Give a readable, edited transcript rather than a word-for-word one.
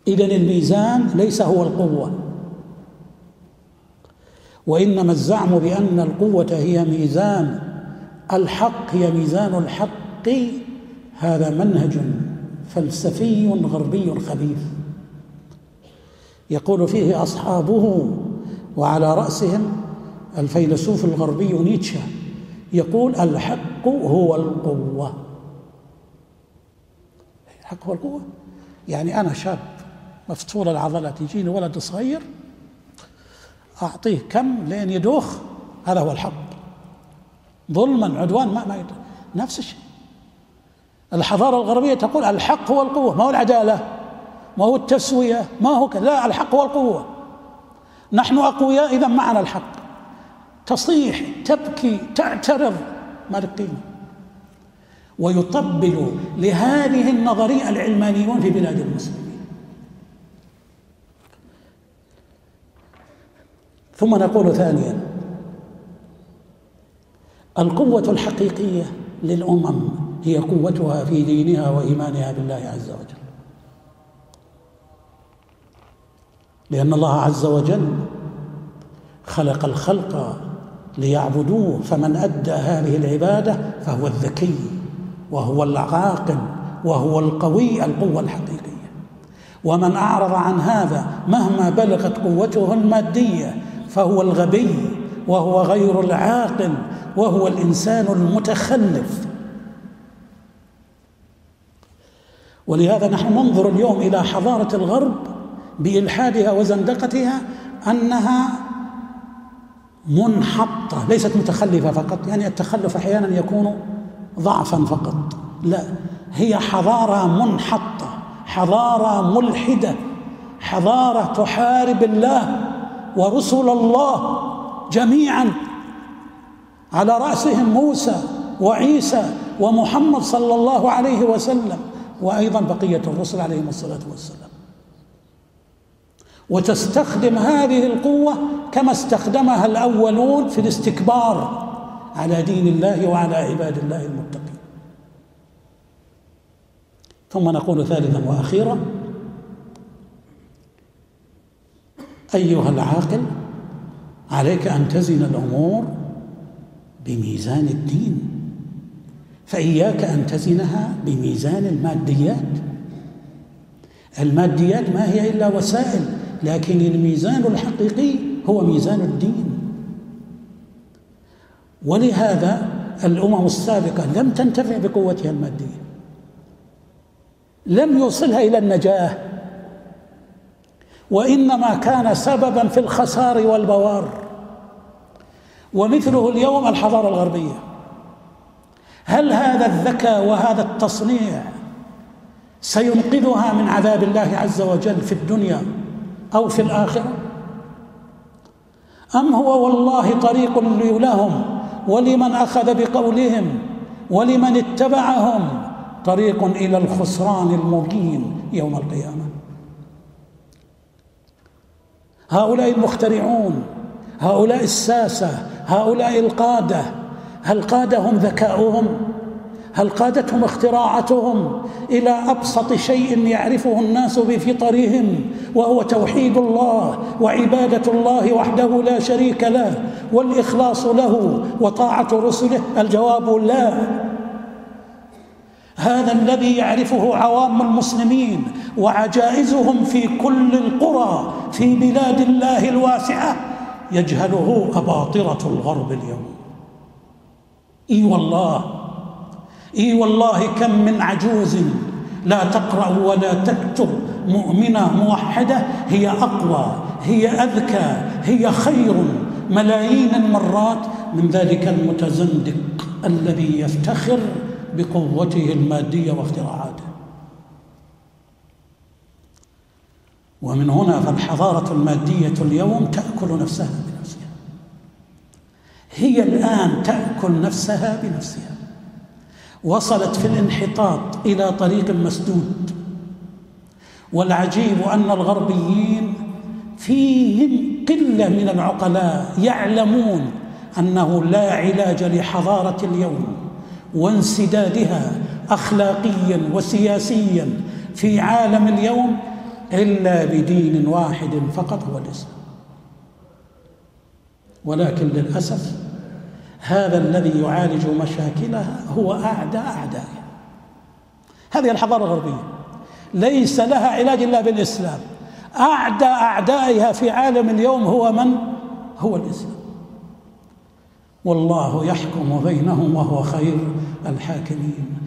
إذن الميزان ليس هو القوة، وإنما الزعم بأن القوة هي ميزان الحق، هي ميزان الحق، هذا منهج فلسفي غربي خبيث يقول فيه أصحابه، وعلى رأسهم الفيلسوف الغربي نيتشه، يقول الحق هو القوة. الحق هو القوة، يعني أنا شاب مفتول العضلات، يجيني ولد صغير أعطيه كم لين يدوخ، هذا هو الحق. ظلما عدوان ما يدوخ. نفس الشيء الحضارة الغربية تقول الحق هو القوة، ما هو العدالة، ما هو التسوية، ما هو كذا، لا، الحق هو القوة. نحن أقوياء إذا معنا الحق. تصيح، تبكي، تعترض، ما لك قيمة. ويطبل لهذه النظرية العلمانيون في بلاد المسلمين. ثم نقول ثانيا: القوة الحقيقية للأمم هي قوتها في دينها وإيمانها بالله عز وجل، لأن الله عز وجل خلق الخلق ليعبدوه، فمن أدى هذه العبادة فهو الذكي وهو العاقل وهو القوي، القوة الحقيقية. ومن أعرض عن هذا مهما بلغت قوته المادية فهو الغبي وهو غير العاقل وهو الإنسان المتخلف. ولهذا نحن ننظر اليوم إلى حضارة الغرب بإلحادها وزندقتها أنها منحطة، ليست متخلفة فقط، يعني التخلف أحيانا يكون ضعفا فقط، لا، هي حضارة منحطة، حضارة ملحدة، حضارة تحارب الله ورسل الله جميعا، على رأسهم موسى وعيسى ومحمد صلى الله عليه وسلم، وأيضا بقية الرسل عليهم الصلاة والسلام. وتستخدم هذه القوة كما استخدمها الأولون في الاستكبار على دين الله وعلى عباد الله المتقين. ثم نقول ثالثا وأخيرا: أيها العاقل، عليك أن تزن الأمور بميزان الدين، فإياك أن تزنها بميزان الماديات. الماديات ما هي إلا وسائل، لكن الميزان الحقيقي هو ميزان الدين. ولهذا الأمم السابقة لم تنتفع بقوتها المادية، لم يوصلها إلى النجاة، وإنما كان سببا في الخسار والبوار. ومثله اليوم الحضارة الغربية. هل هذا الذكاء وهذا التصنيع سينقذها من عذاب الله عز وجل في الدنيا أو في الآخرة؟ أم هو والله طريق لهم ولمن أخذ بقولهم ولمن اتبعهم طريق إلى الخسران المبين يوم القيامة؟ هؤلاء المخترعون، هؤلاء الساسة، هؤلاء القادة، هل قادهم ذكاؤهم؟ هل قادتهم اختراعاتهم إلى أبسط شيء يعرفه الناس بفطرهم، وهو توحيد الله وعبادة الله وحده لا شريك له والإخلاص له وطاعة رسله؟ الجواب لا. هذا الذي يعرفه عوام المسلمين وعجائزهم في كل القرى في بلاد الله الواسعة يجهله أباطرة الغرب اليوم. إي والله كم من عجوز لا تقرأ ولا تكتب مؤمنة موحدة هي أقوى، هي أذكى، هي خير ملايين المرات من ذلك المتزندق الذي يفتخر بقوته المادية واختراعاته. ومن هنا فالحضارة المادية اليوم تأكل نفسها بنفسها، هي الآن تأكل نفسها بنفسها، وصلت في الانحطاط إلى طريق مسدود. والعجيب أن الغربيين فيهم قلة من العقلاء يعلمون أنه لا علاج لحضارة اليوم وانسدادها أخلاقيا وسياسيا في عالم اليوم إلا بدين واحد فقط هو الإسلام. ولكن للأسف هذا الذي يعالج مشاكلها هو أعدائها. هذه الحضارة الغربية ليس لها علاج إلا بالإسلام. أعدائها في عالم اليوم هو من؟ هو الإسلام. والله يحكم بينهم وهو خير الحاكمين.